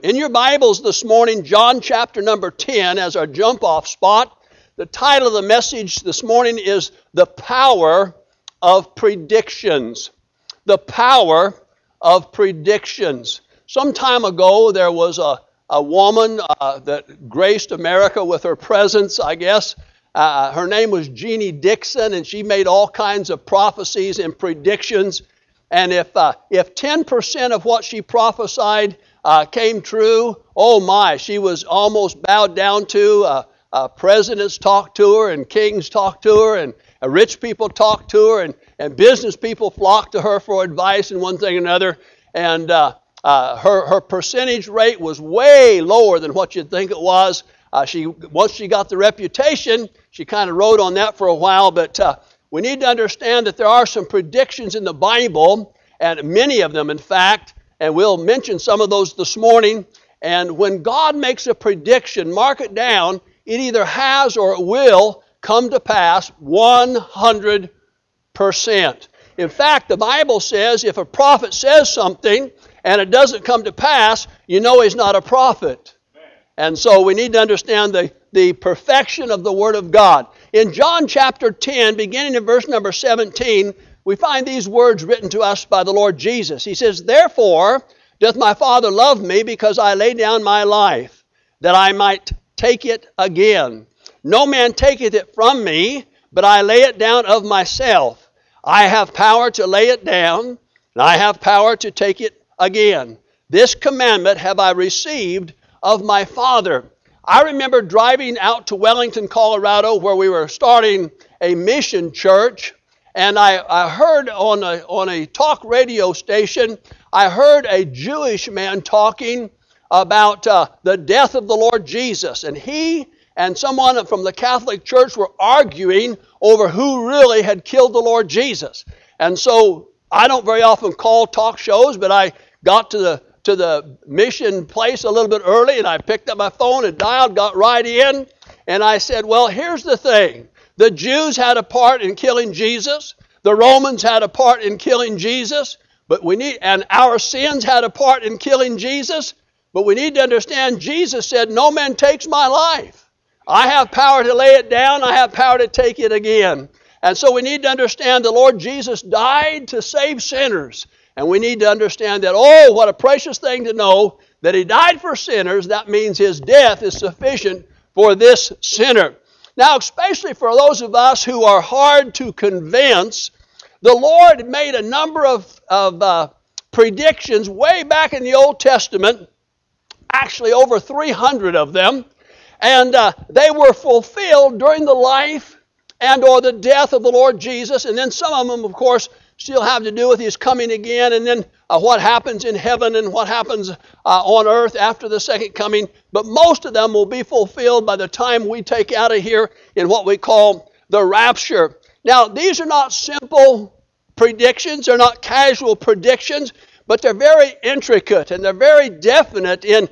In your Bibles this morning, John chapter number 10 as our jump-off spot. The title of the message this morning is The Power of Predictions. The Power of Predictions. Some time ago, there was a woman that graced America with her presence, I guess. Her name was Jeannie Dixon, and she made all kinds of prophecies and predictions. And if 10% of what she prophesied came true, oh my, she was almost bowed down to. Presidents talked to her, and kings talked to her, and rich people talked to her, and business people flocked to her for advice and one thing or another. And her percentage rate was way lower than what you'd think it was. Once she got the reputation, she kind of rode on that for a while. But we need to understand that there are some predictions in the Bible, and many of them, in fact, and we'll mention some of those this morning. And when God makes a prediction, mark it down, it either has or it will come to pass 100%. In fact, the Bible says if a prophet says something and it doesn't come to pass, you know he's not a prophet. And so we need to understand the perfection of the Word of God. In John chapter 10, beginning in verse number 17, we find these words written to us by the Lord Jesus. He says, "Therefore doth my Father love me, because I lay down my life, that I might take it again. No man taketh it from me, but I lay it down of myself. I have power to lay it down, and I have power to take it again. This commandment have I received of my Father." I remember driving out to Wellington, Colorado, where we were starting a mission church, and I heard on a talk radio station, I heard a Jewish man talking about the death of the Lord Jesus. And he and someone from the Catholic Church were arguing over who really had killed the Lord Jesus. And so I don't very often call talk shows, but I got to the mission place a little bit early, and I picked up my phone and dialed, got right in, and I said, well, here's the thing. The Jews had a part in killing Jesus. The Romans had a part in killing Jesus. And our sins had a part in killing Jesus. But we need to understand, Jesus said, no man takes my life. I have power to lay it down. I have power to take it again. And so we need to understand the Lord Jesus died to save sinners. And we need to understand that, oh, what a precious thing to know that He died for sinners. That means His death is sufficient for this sinner. Now, especially for those of us who are hard to convince, the Lord made a number of predictions way back in the Old Testament, actually over 300 of them, and they were fulfilled during the life and or the death of the Lord Jesus. And then some of them, of course, still have to do with His coming again, and then what happens in heaven and what happens on earth after the second coming. But most of them will be fulfilled by the time we take out of here in what we call the rapture. Now, these are not simple predictions. They're not casual predictions, but they're very intricate and they're very definite in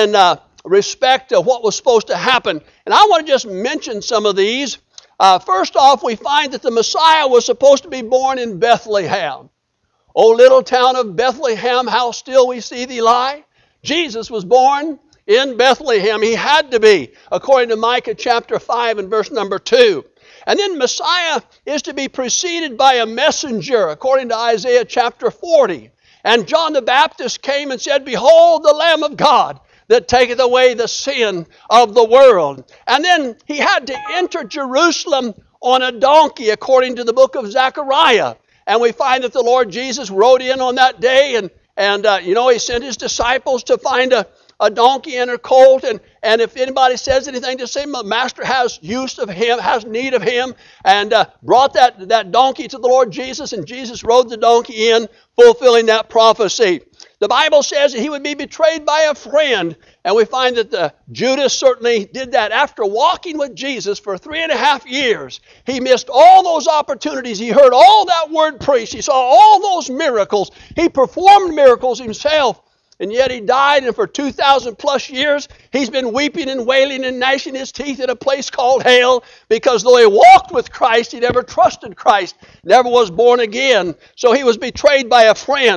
respect of what was supposed to happen. And I want to just mention some of these. First off, we find that the Messiah was supposed to be born in Bethlehem. O little town of Bethlehem, how still we see thee lie. Jesus was born in Bethlehem. He had to be, according to Micah chapter 5 and verse number 2. And then Messiah is to be preceded by a messenger, according to Isaiah chapter 40. And John the Baptist came and said, "Behold the Lamb of God that taketh away the sin of the world." And then He had to enter Jerusalem on a donkey, according to the book of Zechariah. And we find that the Lord Jesus rode in on that day, and He sent His disciples to find a donkey and a colt, and if anybody says anything to him, the master has use of him, has need of him, and brought that donkey to the Lord Jesus, and Jesus rode the donkey in, fulfilling that prophecy. The Bible says that He would be betrayed by a friend, and we find that Judas certainly did that. After walking with Jesus for 3.5 years, he missed all those opportunities. He heard all that word preached. He saw all those miracles. He performed miracles himself. And yet He died, and for 2,000 plus years, He's been weeping and wailing and gnashing His teeth in a place called hell, because though He walked with Christ, He never trusted Christ, never was born again. So He was betrayed by a friend.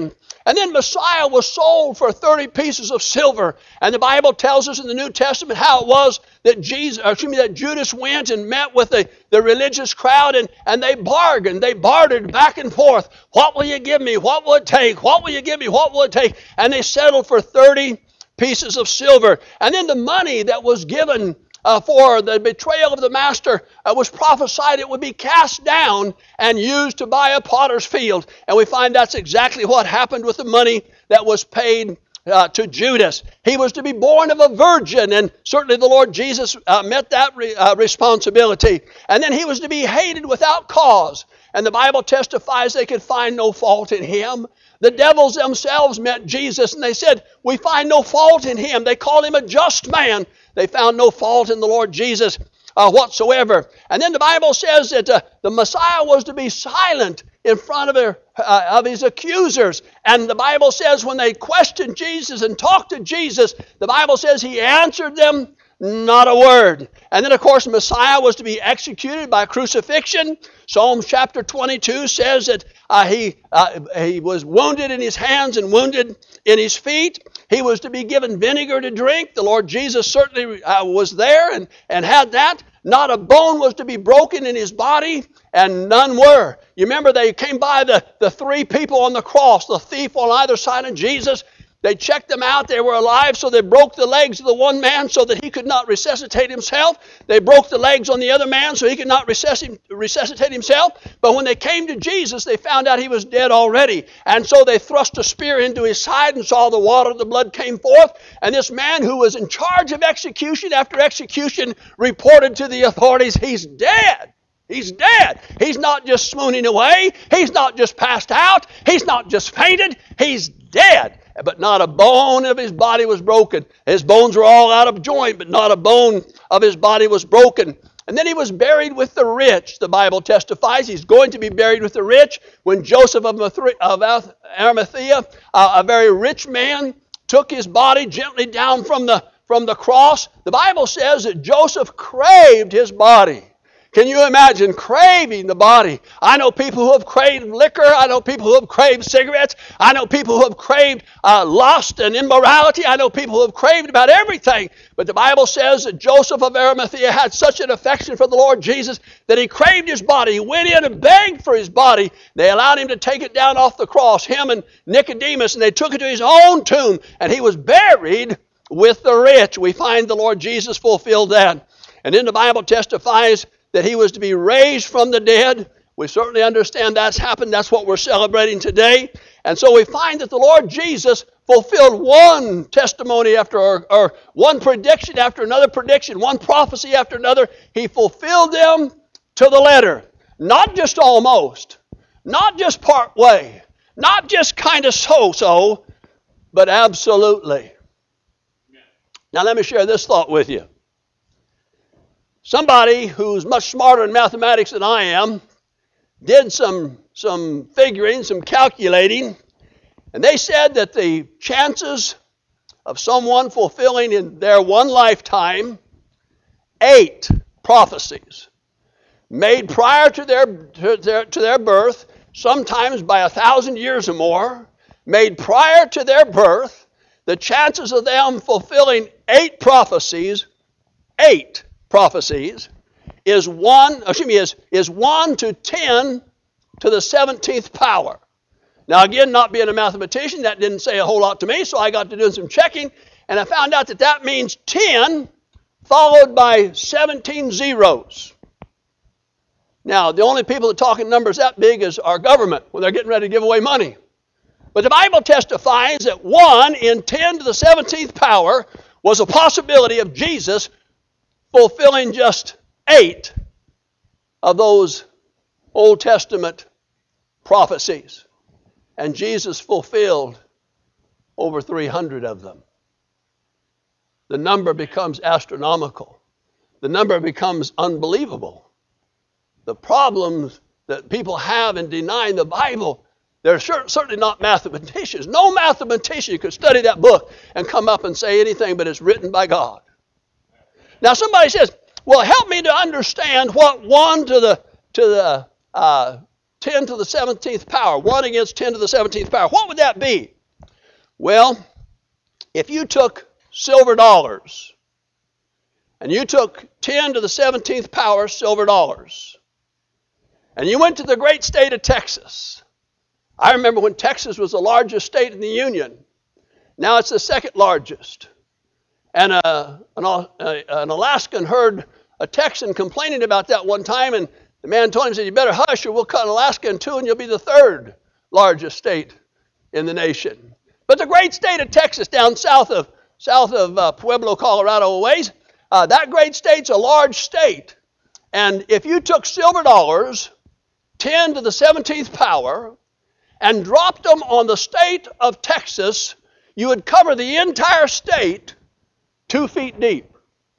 And then Messiah was sold for 30 pieces of silver. And the Bible tells us in the New Testament how it was that Judas went and met with the religious crowd, and they bargained. They bartered back and forth. What will you give me? What will it take? What will you give me? What will it take? And they settled for 30 pieces of silver. And then the money that was given for the betrayal of the master was prophesied it would be cast down and used to buy a potter's field. And we find that's exactly what happened with the money that was paid to Judas. He was to be born of a virgin, and certainly the Lord Jesus met that responsibility. And then he was to be hated without cause. And the Bible testifies they could find no fault in him. The devils themselves met Jesus, and they said, we find no fault in him. They called him a just man. They found no fault in the Lord Jesus whatsoever. And then the Bible says that the Messiah was to be silent in front of his accusers. And the Bible says when they questioned Jesus and talked to Jesus, the Bible says he answered them not a word. And then, of course, Messiah was to be executed by crucifixion. Psalms chapter 22 says that he was wounded in his hands and wounded in his feet. He was to be given vinegar to drink. The Lord Jesus certainly was there and had that. Not a bone was to be broken in his body, and none were. You remember they came by the three people on the cross, the thief on either side of Jesus. They checked them out. They were alive, so they broke the legs of the one man so that he could not resuscitate himself. They broke the legs on the other man so he could not resuscitate himself. But when they came to Jesus, they found out he was dead already. And so they thrust a spear into his side and saw the water of the blood came forth. And this man who was in charge of execution after execution reported to the authorities, he's dead. He's dead. He's not just swooning away. He's not just passed out. He's not just fainted. He's dead. But not a bone of his body was broken. His bones were all out of joint, but not a bone of his body was broken. And then he was buried with the rich. The Bible testifies he's going to be buried with the rich. When Joseph of Arimathea, a very rich man, took his body gently down from the cross, the Bible says that Joseph craved his body. Can you imagine craving the body? I know people who have craved liquor. I know people who have craved cigarettes. I know people who have craved lust and immorality. I know people who have craved about everything. But the Bible says that Joseph of Arimathea had such an affection for the Lord Jesus that he craved his body. He went in and begged for his body. They allowed him to take it down off the cross, him and Nicodemus, and they took it to his own tomb, and he was buried with the rich. We find the Lord Jesus fulfilled that. And then the Bible testifies that he was to be raised from the dead. We certainly understand that's happened. That's what we're celebrating today. And so we find that the Lord Jesus fulfilled one testimony after, or one prediction after another prediction, one prophecy after another. He fulfilled them to the letter. Not just almost, not just part way, not just kind of so-so, but absolutely. Now let me share this thought with you. Somebody who's much smarter in mathematics than I am did some figuring, some calculating, and they said that the chances of someone fulfilling in their one lifetime 8 prophecies made prior to their birth, sometimes by 1,000 years or more, made prior to their birth, the chances of them fulfilling 8 prophecies is 1 to 10 to the 17th power. Now again, not being a mathematician, that didn't say a whole lot to me, so I got to do some checking, and I found out that means 10 followed by 17 zeros. Now, the only people that talk in numbers that big is our government when they're getting ready to give away money. But the Bible testifies that 1 in 10 to the 17th power was a possibility of Jesus fulfilling just 8 of those Old Testament prophecies. And Jesus fulfilled over 300 of them. The number becomes astronomical. The number becomes unbelievable. The problems that people have in denying the Bible, they're certainly not mathematicians. No mathematician could study that book and come up and say anything but it's written by God. Now somebody says, well, help me to understand what 1 to the 10 to the 17th power, 1 against 10 to the 17th power, what would that be? Well, if you took silver dollars, and you took 10 to the 17th power silver dollars, and you went to the great state of Texas. I remember when Texas was the largest state in the Union. Now it's the second largest. And an Alaskan heard a Texan complaining about that one time, and the man told him, said, you better hush or we'll cut Alaska in two and you'll be the third largest state in the nation. But the great state of Texas down south of Pueblo, Colorado a ways, that great state's a large state. And if you took silver dollars, 10 to the 17th power, and dropped them on the state of Texas, you would cover the entire state 2 feet deep.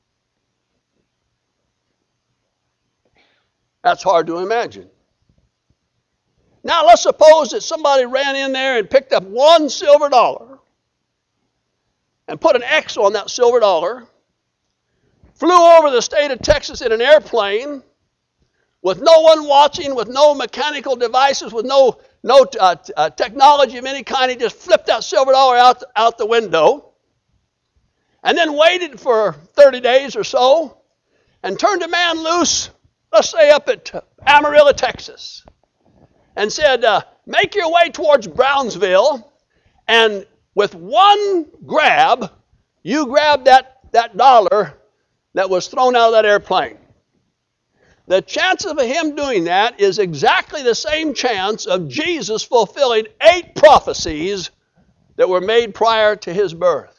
That's hard to imagine. Now let's suppose that somebody ran in there and picked up one silver dollar and put an X on that silver dollar, flew over the state of Texas in an airplane with no one watching, with no mechanical devices, with no technology of any kind. He just flipped that silver dollar out the window and then waited for 30 days or so and turned a man loose, let's say up at Amarillo, Texas, and said, make your way towards Brownsville, and with one grab, you grab that dollar that was thrown out of that airplane. The chance of him doing that is exactly the same chance of Jesus fulfilling 8 prophecies that were made prior to his birth.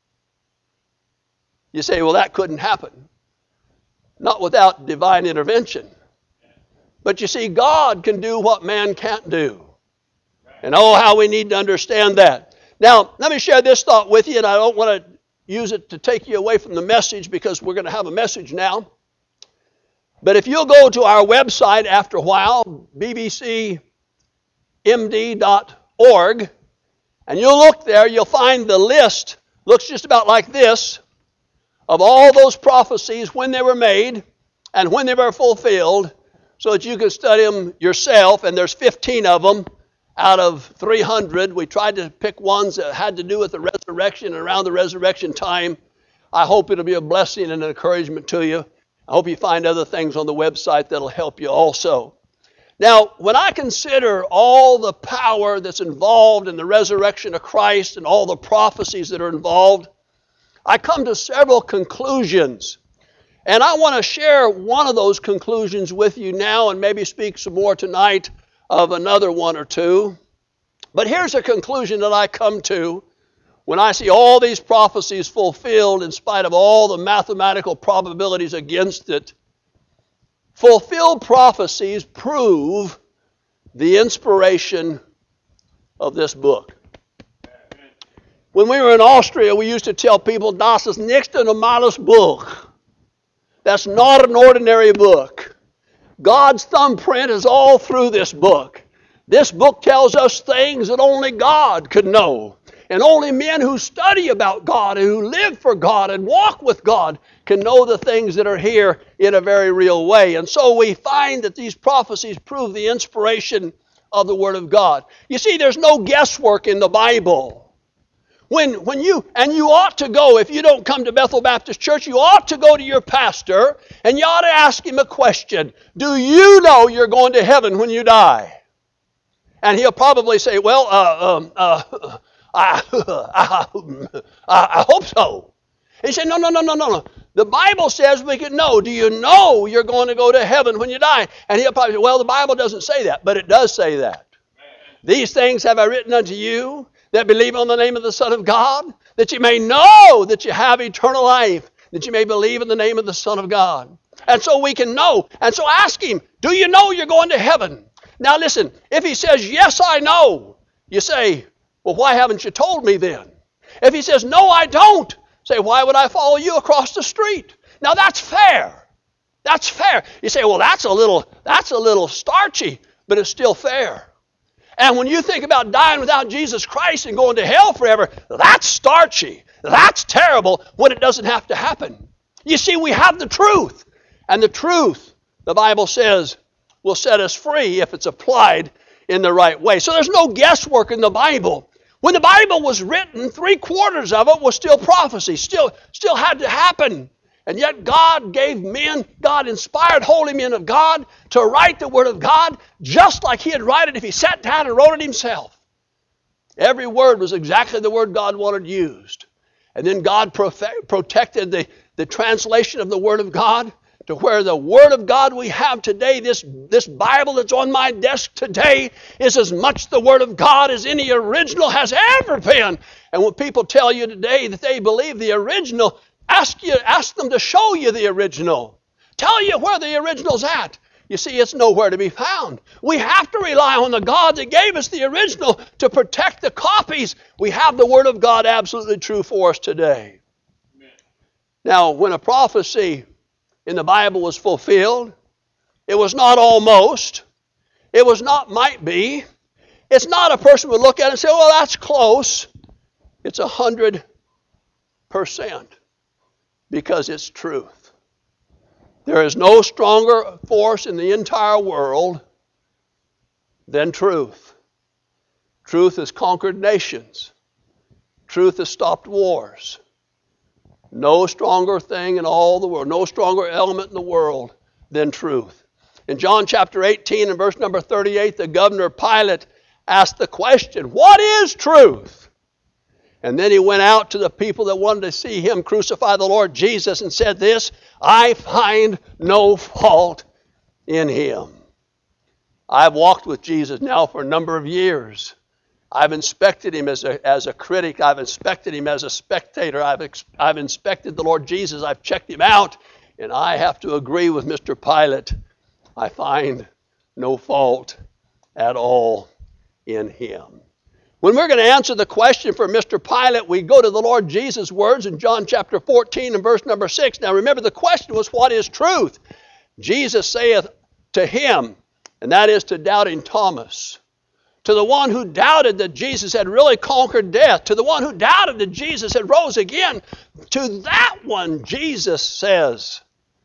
You say, well, that couldn't happen. Not without divine intervention. But you see, God can do what man can't do. And oh, how we need to understand that. Now, let me share this thought with you, and I don't want to use it to take you away from the message because we're going to have a message now. But if you'll go to our website after a while, bbcmd.org, and you'll look there, you'll find the list, looks just about like this, of all those prophecies, when they were made and when they were fulfilled, so that you can study them yourself. And there's 15 of them out of 300. We tried to pick ones that had to do with the resurrection and around the resurrection time. I hope it'll be a blessing and an encouragement to you. I hope you find other things on the website that'll help you also. Now, when I consider all the power that's involved in the resurrection of Christ and all the prophecies that are involved, I come to several conclusions. And I want to share one of those conclusions with you now and maybe speak some more tonight of another one or two. But here's a conclusion that I come to when I see all these prophecies fulfilled in spite of all the mathematical probabilities against it. Fulfilled prophecies prove the inspiration of this book. When we were in Austria, we used to tell people, das ist nicht ein normales Buch. That's not an ordinary book. God's thumbprint is all through this book. This book tells us things that only God could know. And only men who study about God and who live for God and walk with God can know the things that are here in a very real way. And so we find that these prophecies prove the inspiration of the Word of God. You see, there's no guesswork in the Bible. When you ought to go, if you don't come to Bethel Baptist Church, you ought to go to your pastor and you ought to ask him a question. Do you know you're going to heaven when you die? And he'll probably say, well, I hope so. And you say, no. The Bible says we can know. Do you know you're going to go to heaven when you die? And he'll probably say, well, the Bible doesn't say that, but it does say that. These things have I written unto you that believe on the name of the Son of God, that you may know that you have eternal life, that you may believe in the name of the Son of God. And so we can know. And so ask him, do you know you're going to heaven? Now listen, if he says, yes, I know, you say, well, why haven't you told me then? If he says, no, I don't, say, why would I follow you across the street? Now that's fair. That's fair. You say, well, that's a little starchy, but it's still fair. And when you think about dying without Jesus Christ and going to hell forever, that's starchy. That's terrible when it doesn't have to happen. You see, we have the truth. And the truth, the Bible says, will set us free if it's applied in the right way. So there's no guesswork in the Bible. When the Bible was written, 3/4 of it was still prophecy, still had to happen. And yet God gave men, God inspired holy men of God to write the Word of God just like He had written it if He sat down and wrote it Himself. Every word was exactly the word God wanted used. And then God protected the translation of the Word of God to where the Word of God we have today, this Bible that's on my desk today, is as much the Word of God as any original has ever been. And when people tell you today that they believe the original, ask them to show you the original. Tell you where the original's at. You see, it's nowhere to be found. We have to rely on the God that gave us the original to protect the copies. We have the Word of God absolutely true for us today. Amen. Now, when a prophecy in the Bible was fulfilled, it was not almost. It was not might be. It's not a person would look at it and say, well, that's close. It's 100%. Because it's truth. There is no stronger force in the entire world than truth. Truth has conquered nations. Truth has stopped wars. No stronger thing in all the world, no stronger element in the world than truth. In John chapter 18 and verse number 38, the governor Pilate asked the question, what is truth? And then he went out to the people that wanted to see him crucify the Lord Jesus and said this, I find no fault in him. I've walked with Jesus now for a number of years. I've inspected him as a critic. I've inspected him as a spectator. I've inspected the Lord Jesus. I've checked him out. And I have to agree with Mr. Pilate. I find no fault at all in him. When we're going to answer the question for Mr. Pilate, we go to the Lord Jesus' words in John chapter 14 and verse number 6. Now remember, the question was, what is truth? Jesus saith to him, and that is to doubting Thomas, to the one who doubted that Jesus had really conquered death, to the one who doubted that Jesus had rose again, to that one Jesus says,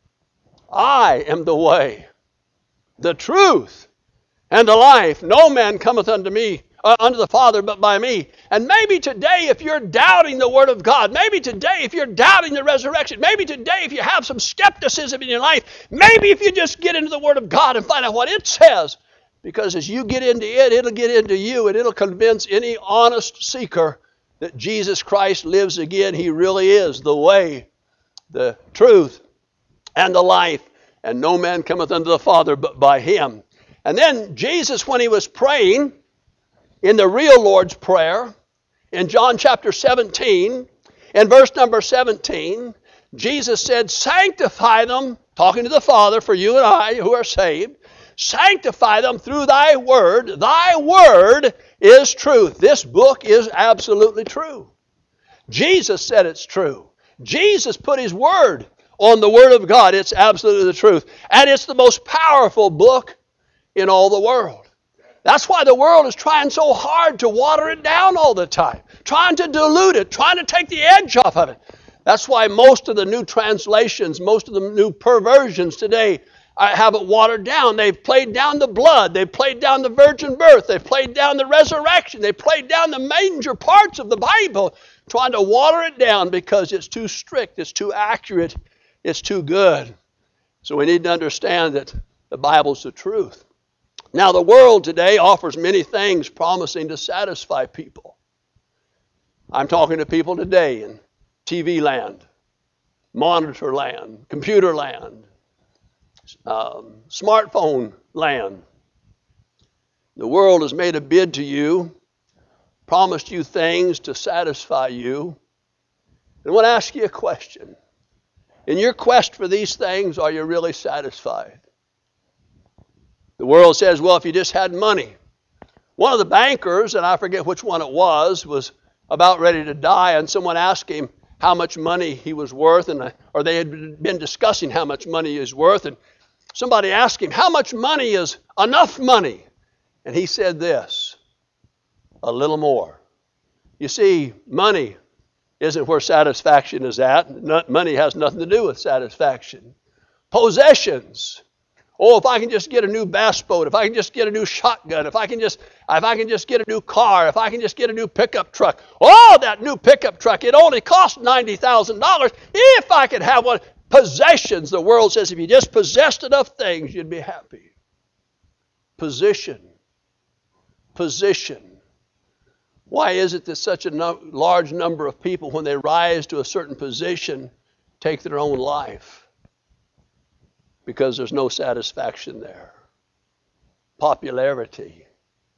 I am the way, the truth, and the life. No man cometh unto me, unto the Father, but by me. And maybe today, if you're doubting the Word of God, maybe today, if you're doubting the resurrection, maybe today, if you have some skepticism in your life, maybe if you just get into the Word of God and find out what it says, because as you get into it, it'll get into you, and it'll convince any honest seeker that Jesus Christ lives again. He really is the way, the truth, and the life, and no man cometh unto the Father but by Him. And then Jesus, when He was praying, in the real Lord's Prayer, in John chapter 17, in verse number 17, Jesus said, sanctify them, talking to the Father for you and I who are saved, sanctify them through thy word. Thy word is truth. This book is absolutely true. Jesus said it's true. Jesus put His word on the Word of God. It's absolutely the truth. And it's the most powerful book in all the world. That's why the world is trying so hard to water it down all the time, trying to dilute it, trying to take the edge off of it. That's why most of the new translations, most of the new perversions today have it watered down. They've played down the blood. They've played down the virgin birth. They've played down the resurrection. They've played down the major parts of the Bible, trying to water it down because it's too strict, it's too accurate, it's too good. So we need to understand that the Bible's the truth. Now, the world today offers many things promising to satisfy people. I'm talking to people today in TV land, monitor land, computer land, smartphone land. The world has made a bid to you, promised you things to satisfy you. And I want to ask you a question. In your quest for these things, are you really satisfied? The world says, well, if you just had money. One of the bankers, and I forget which one it was about ready to die, and someone asked him how much money he was worth, or they had been discussing how much money he was worth, and somebody asked him, how much money is enough money? And he said this, a little more. You see, money isn't where satisfaction is at. Money has nothing to do with satisfaction. Possessions Oh, if I can just get a new bass boat, if I can just get a new shotgun, if I can just get a new car, if I can just get a new pickup truck. Oh, that new pickup truck, it only cost $90,000. If I could have one. Possessions, the world says, if you just possessed enough things, you'd be happy. Position. Why is it that such a large number of people, when they rise to a certain position, take their own life? Because there's no satisfaction there. Popularity.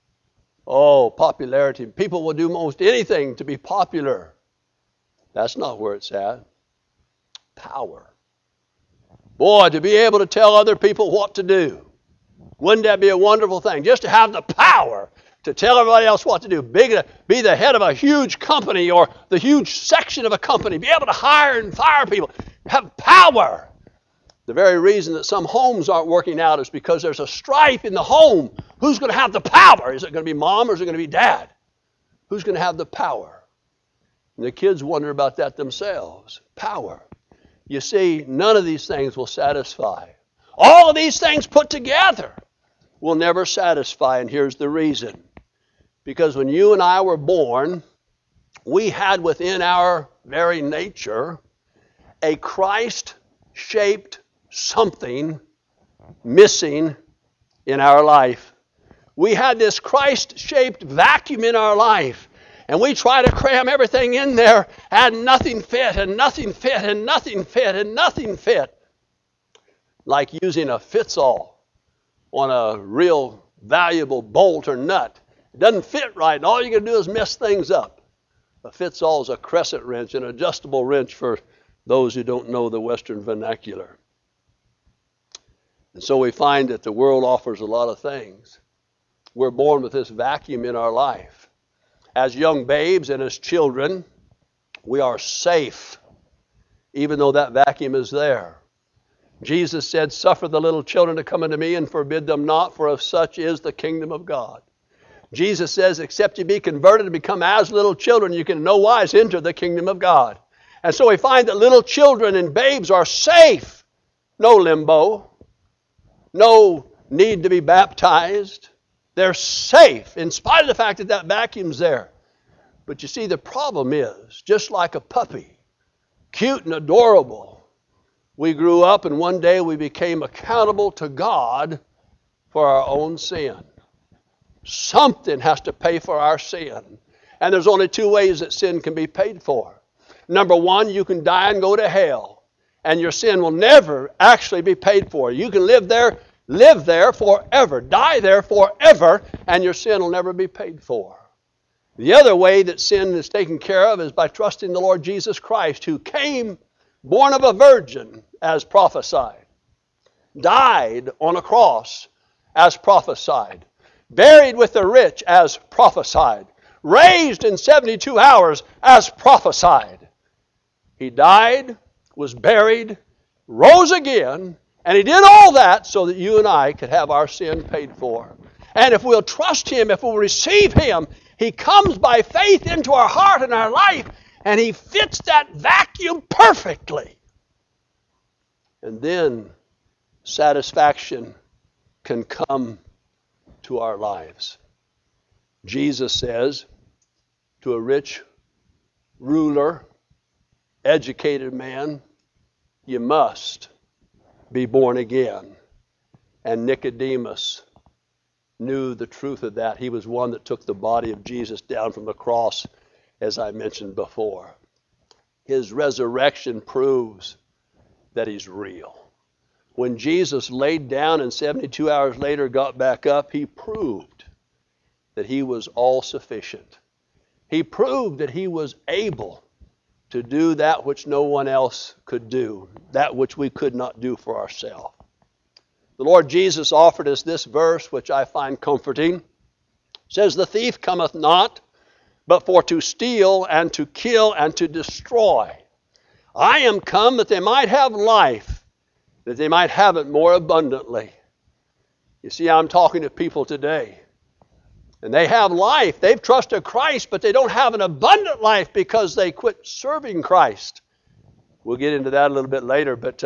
Oh, popularity. People will do most anything to be popular. That's not where it's at. Power. Boy, to be able to tell other people what to do. Wouldn't that be a wonderful thing? Just to have the power to tell everybody else what to do. Be the head of a huge company or the huge section of a company. Be able to hire and fire people. Have power. The very reason that some homes aren't working out is because there's a strife in the home. Who's going to have the power? Is it going to be mom or is it going to be dad? Who's going to have the power? And the kids wonder about that themselves. Power. You see, none of these things will satisfy. All of these things put together will never satisfy, and here's the reason. Because when you and I were born, we had within our very nature a Christ-shaped something missing in our life. We had this Christ-shaped vacuum in our life. And we try to cram everything in there, and nothing fit, and nothing fit, and nothing fit, and nothing fit. Like using a fits-all on a real valuable bolt or nut. It doesn't fit right, and all you're going to do is mess things up. A fits-all is a crescent wrench, an adjustable wrench for those who don't know the Western vernacular. And so we find that the world offers a lot of things. We're born with this vacuum in our life. As young babes and as children, we are safe, even though that vacuum is there. Jesus said, "Suffer the little children to come unto me and forbid them not, for of such is the kingdom of God." Jesus says, except you be converted and become as little children, you can in no wise enter the kingdom of God. And so we find that little children and babes are safe. No limbo. No need to be baptized. They're safe in spite of the fact that that vacuum's there. But you see, the problem is, just like a puppy, cute and adorable, we grew up and one day we became accountable to God for our own sin. Something has to pay for our sin. And there's only two ways that sin can be paid for. Number one, you can die and go to hell, and your sin will never actually be paid for. You can live there forever, die there forever, and your sin will never be paid for. The other way that sin is taken care of is by trusting the Lord Jesus Christ, who came born of a virgin as prophesied, died on a cross as prophesied, buried with the rich as prophesied, raised in 72 hours as prophesied. He died, was buried, rose again, and he did all that so that you and I could have our sin paid for. And if we'll trust him, if we'll receive him, he comes by faith into our heart and our life, and he fits that vacuum perfectly. And then satisfaction can come to our lives. Jesus says to a rich ruler, educated man, you must be born again. And Nicodemus knew the truth of that. He was one that took the body of Jesus down from the cross, as I mentioned before. His resurrection proves that he's real. When Jesus laid down and 72 hours later got back up, he proved that he was all sufficient. He proved that he was able to do that which no one else could do, that which we could not do for ourselves. The Lord Jesus offered us this verse, which I find comforting. It says, "The thief cometh not, but for to steal and to kill and to destroy. I am come that they might have life, that they might have it more abundantly." You see, I'm talking to people today, and they have life. They've trusted Christ, but they don't have an abundant life because they quit serving Christ. We'll get into that a little bit later, but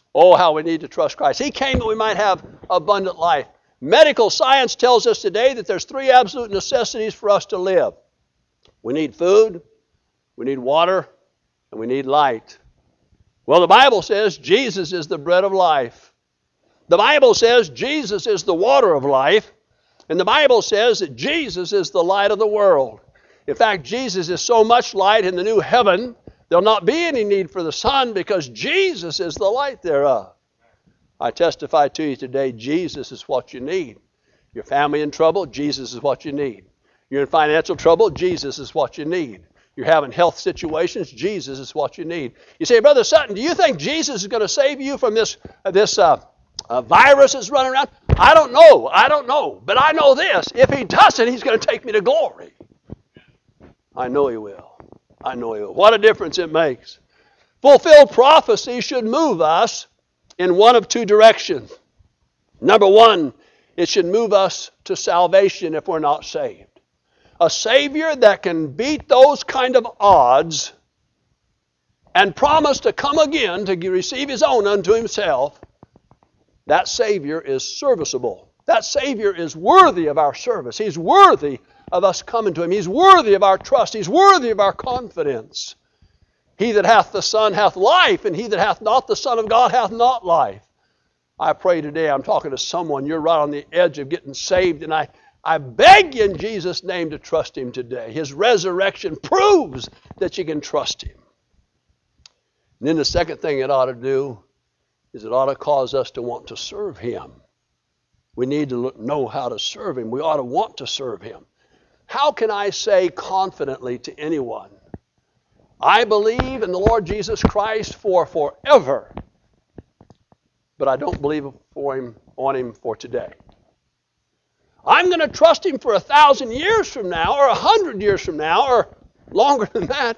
Oh, how we need to trust Christ. He came that we might have abundant life. Medical science tells us today that there's 3 absolute necessities for us to live. We need food, we need water, and we need light. Well, the Bible says Jesus is the bread of life. The Bible says Jesus is the water of life. And the Bible says that Jesus is the light of the world. In fact, Jesus is so much light in the new heaven, there'll not be any need for the sun because Jesus is the light thereof. I testify to you today, Jesus is what you need. Your family in trouble, Jesus is what you need. You're in financial trouble, Jesus is what you need. You're having health situations, Jesus is what you need. You say, Brother Sutton, do you think Jesus is going to save you from this virus that's running around? I don't know. But I know this. If he doesn't, he's going to take me to glory. I know he will. What a difference it makes. Fulfilled prophecy should move us in one of 2 directions. Number 1, it should move us to salvation if we're not saved. A Savior that can beat those kind of odds and promise to come again to receive his own unto himself, that Savior is serviceable. That Savior is worthy of our service. He's worthy of us coming to him. He's worthy of our trust. He's worthy of our confidence. He that hath the Son hath life, and he that hath not the Son of God hath not life. I pray today, I'm talking to someone, you're right on the edge of getting saved, and I beg you in Jesus' name to trust him today. His resurrection proves that you can trust him. And then the second thing it ought to do is it ought to cause us to want to serve him. We need to know how to serve him. We ought to want to serve him. How can I say confidently to anyone, I believe in the Lord Jesus Christ for forever, but I don't believe on him for today? I'm going to trust him for 1,000 years from now, or 100 years from now, or longer than that.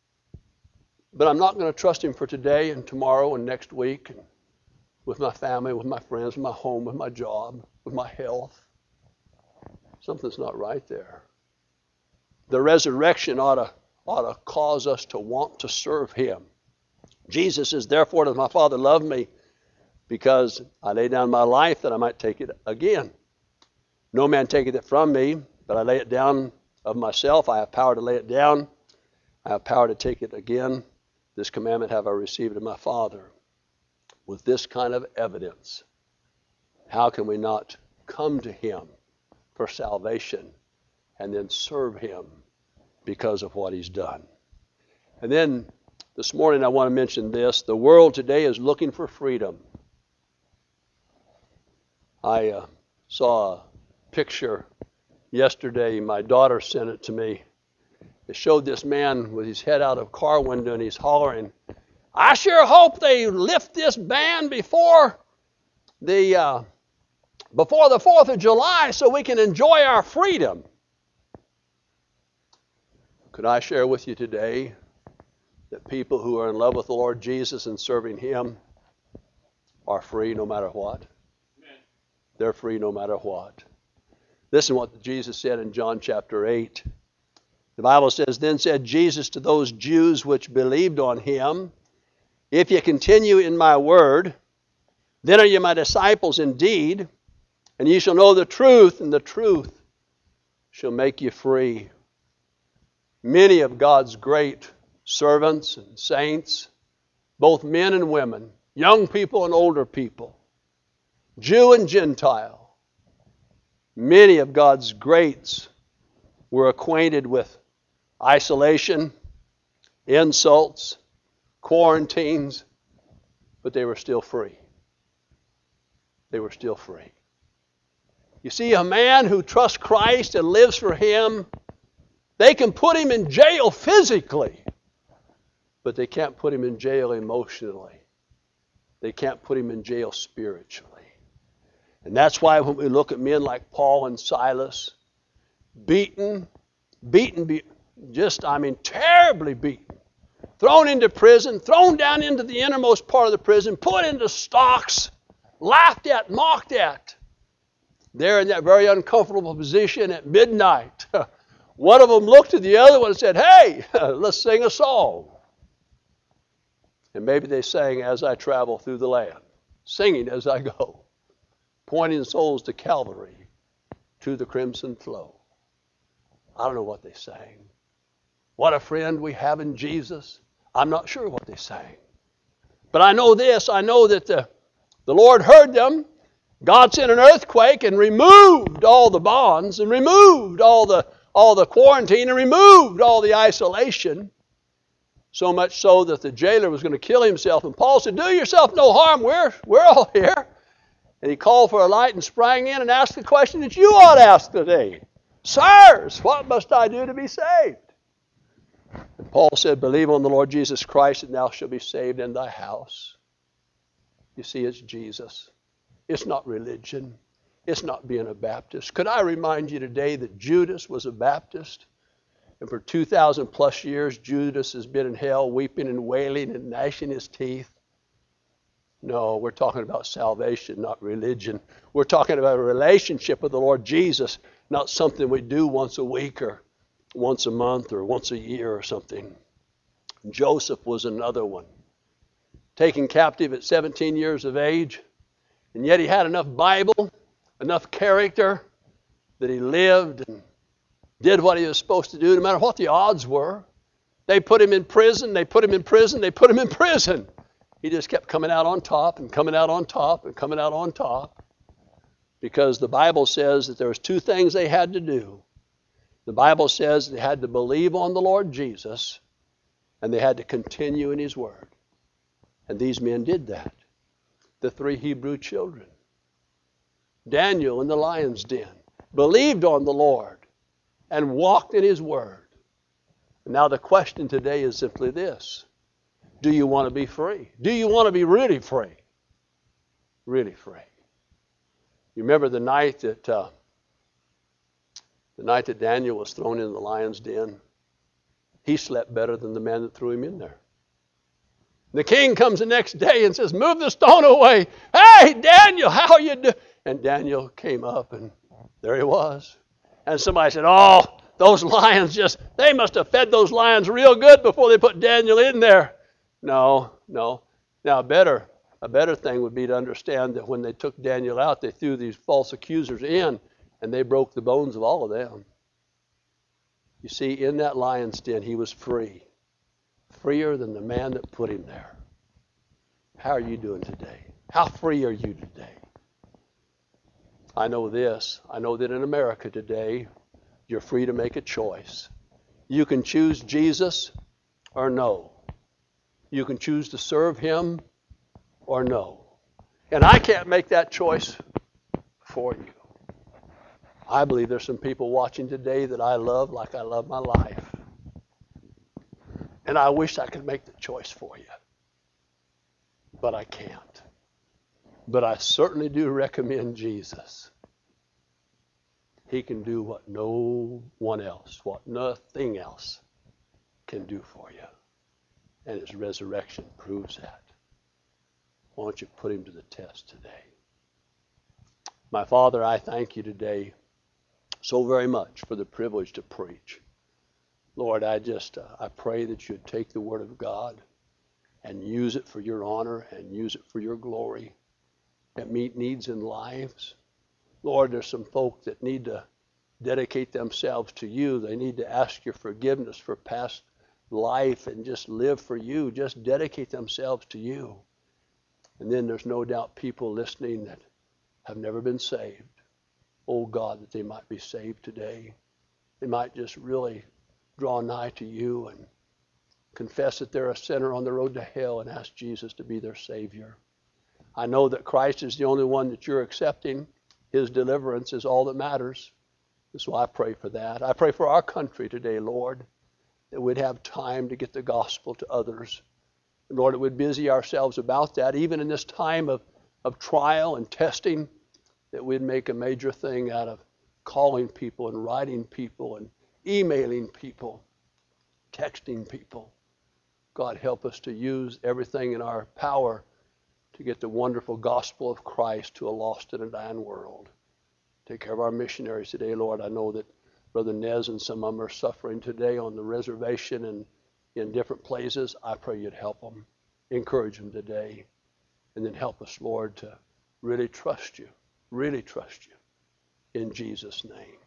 But I'm not going to trust him for today and tomorrow and next week, and with my family, with my friends, with my home, with my job, with my health. Something's not right there. The resurrection ought to cause us to want to serve him. Jesus says, therefore does my Father love me, because I lay down my life that I might take it again. No man taketh it from me, but I lay it down of myself. I have power to lay it down. I have power to take it again. This commandment have I received of my Father. With this kind of evidence, how can we not come to him for salvation and then serve him because of what he's done? And then this morning I want to mention this. The world today is looking for freedom. I saw a picture yesterday. My daughter sent it to me. It showed this man with his head out of a car window and he's hollering, I sure hope they lift this ban before the 4th of July so we can enjoy our freedom. Could I share with you today that people who are in love with the Lord Jesus and serving him are free no matter what? Amen. They're free no matter what. Listen to what Jesus said in John chapter 8. The Bible says, Then said Jesus to those Jews which believed on him, If ye continue in my word, then are ye my disciples indeed, and ye shall know the truth, and the truth shall make you free. Many of God's great servants and saints, both men and women, young people and older people, Jew and Gentile, many of God's greats were acquainted with isolation, insults, quarantines, but they were still free. They were still free. You see, a man who trusts Christ and lives for him, they can put him in jail physically, but they can't put him in jail emotionally. They can't put him in jail spiritually. And that's why when we look at men like Paul and Silas, beaten, terribly beaten, thrown into prison, thrown down into the innermost part of the prison, put into stocks, laughed at, mocked at. They're in that very uncomfortable position at midnight. One of them looked at the other one and said, Hey, let's sing a song. And maybe they sang as I travel through the land, singing as I go, pointing souls to Calvary, to the crimson flow. I don't know what they sang. What a friend we have in Jesus. I'm not sure what they sang. But I know this. I know that the Lord heard them. God sent an earthquake and removed all the bonds and removed all the quarantine and removed all the isolation. So much so that the jailer was going to kill himself. And Paul said, do yourself no harm. We're all here. And he called for a light and sprang in and asked the question that you ought to ask today. Sirs, what must I do to be saved? And Paul said, believe on the Lord Jesus Christ and thou shalt be saved in thy house. You see, it's Jesus. It's not religion. It's not being a Baptist. Could I remind you today that Judas was a Baptist? And for 2,000 plus years, Judas has been in hell, weeping and wailing and gnashing his teeth. No, we're talking about salvation, not religion. We're talking about a relationship with the Lord Jesus, not something we do once a week or once a month or once a year or something. Joseph was another one. Taken captive at 17 years of age, and yet he had enough Bible, enough character that he lived and did what he was supposed to do no matter what the odds were. They put him in prison, they put him in prison, they put him in prison. He just kept coming out on top and coming out on top and coming out on top, because the Bible says that there was two things they had to do. The Bible says they had to believe on the Lord Jesus and they had to continue in his word. And these men did that. The three Hebrew children. Daniel in the lion's den believed on the Lord and walked in his word. And now the question today is simply this. Do you want to be free? Do you want to be really free? Really free. You remember the night that Daniel was thrown into the lion's den? He slept better than the man that threw him in there. The king comes the next day and says, move the stone away. Hey, Daniel, how are you doing? And Daniel came up and there he was. And somebody said, oh, those lions they must have fed those lions real good before they put Daniel in there. No. Now a better thing would be to understand that when they took Daniel out, they threw these false accusers in and they broke the bones of all of them. You see, in that lion's den, he was free. Freer than the man that put him there. How are you doing today? How free are you today? I know this. I know that in America today, you're free to make a choice. You can choose Jesus or no. You can choose to serve him or no. And I can't make that choice for you. I believe there's some people watching today that I love like I love my life. And I wish I could make the choice for you. But I can't. But I certainly do recommend Jesus. He can do what no one else, what nothing else can do for you. And his resurrection proves that. Why don't you put him to the test today? My Father, I thank you today so very much for the privilege to preach. Lord, I pray that you'd take the word of God and use it for your honor and use it for your glory and meet needs in lives. Lord, there's some folk that need to dedicate themselves to you. They need to ask your forgiveness for past life and just live for you. Just dedicate themselves to you. And then there's no doubt people listening that have never been saved. Oh God, that they might be saved today. They might just really draw nigh to you and confess that they're a sinner on the road to hell and ask Jesus to be their Savior. I know that Christ is the only one that you're accepting. His deliverance is all that matters. So I pray for that. I pray for our country today, Lord, that we'd have time to get the gospel to others. And Lord, that we'd busy ourselves about that, even in this time of trial and testing, that we'd make a major thing out of calling people and writing people and emailing people, texting people. God, help us to use everything in our power to get the wonderful gospel of Christ to a lost and a dying world. Take care of our missionaries today, Lord. I know that Brother Nez and some of them are suffering today on the reservation and in different places. I pray you'd help them. Encourage them today. And then help us, Lord, to really trust you in Jesus' name.